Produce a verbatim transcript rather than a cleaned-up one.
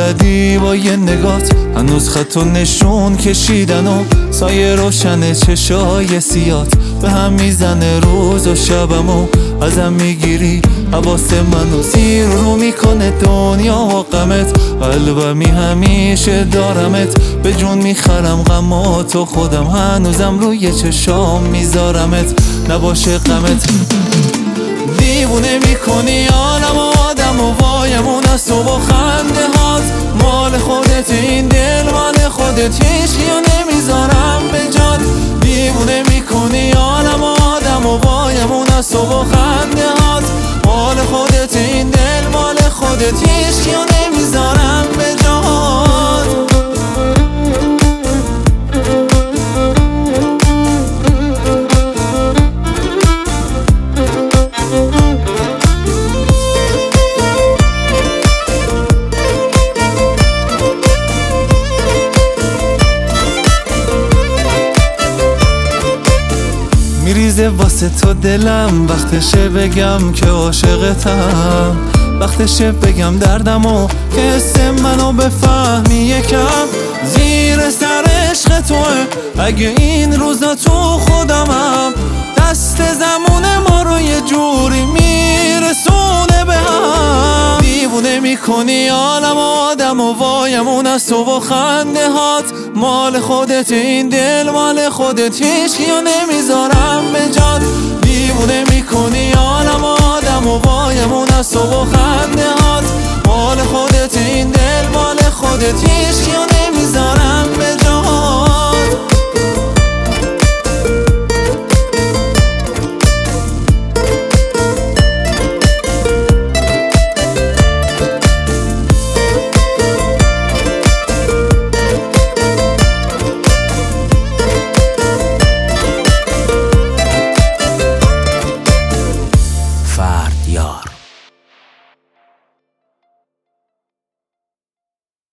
بلدی با یه نگات هنوز خط و نشون کشیدن و سایه روشن چشای سیات به هم میزنه روز و شبم و ازم میگیری حواس منو زیر رو میکنه دنیا و غمت قلبمی همیشه دارمت به جون میخرم غمات و خودم هنوزم روی چشام میذارمت نباشه غمت دیوونه میکنی عالم و آدم و وایمون از تو با خنده هات مال خودت این دل مال خودت هیچکیو نمیذارم به جات دیوونه میکنی عالم و آدم و وایمون از تو با خنده هات مال خودت این دل مال خودت هیچکیو نمیذارم به جات میریزه واسه تو دلم وقتشه بگم که عاشقتم وقتشه بگم دردم و که حس منو بفهمی یکم زیر سر عشق توه اگه این روزا تو خودمم دست زمون ما رو یه جوری میرسونه به هم دیوونه میکنی عالم و آدم و وایمون از تو و خنده هات مال خودت این دل مال خودت هیچکیو نمیذارم به جات دیوونه میکنی عالم و آدم و وایمون از تو و خنده هات مال خودت این دل مال خودت هیچکیو نمیذارم